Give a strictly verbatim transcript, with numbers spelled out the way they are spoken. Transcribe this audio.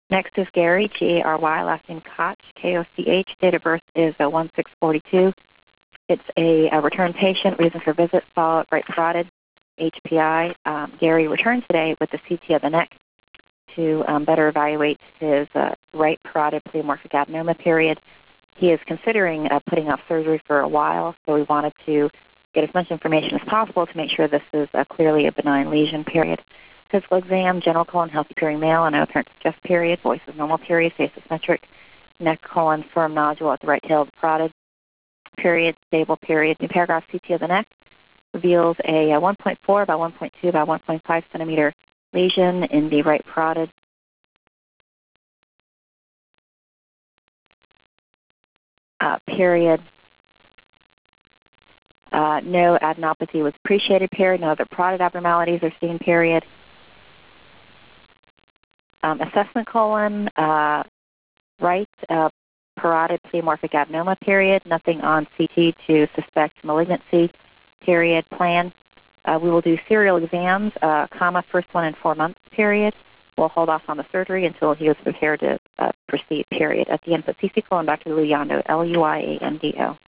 Next is Gary, G A R Y, last name Koch, K O C H. Date of birth is one six forty-two. It's a, a return patient. Reason for visit, follow-up right parotid, H P I. Um, Gary returned today with the C T of the neck to um, better evaluate his uh, right parotid pleomorphic adenoma period. He is considering uh, putting off surgery for a while, so we wanted to get as much information as possible to make sure this is uh, clearly a benign lesion period. Physical exam, general colon, healthy appearing male, and no apparent chest period, voice is normal period, face is symmetric, neck colon, firm nodule at the right tail of the parotid, period, stable period. New paragraph, C T of the neck reveals a, a one point four by one point two by one point five centimeter lesion in the right parotid. Uh, period. Uh, no adenopathy was appreciated, period. No other parotid abnormalities are seen, period. Um, assessment colon, uh, right uh, parotid pleomorphic adenoma, period. Nothing on C T to suspect malignancy, period. Plan. Uh, we will do serial exams, uh, comma, first one in four months, period. We'll hold off on the surgery until he was prepared to uh, proceed, period. At the end, put C C colon, Doctor Luyando, L U I A N D O.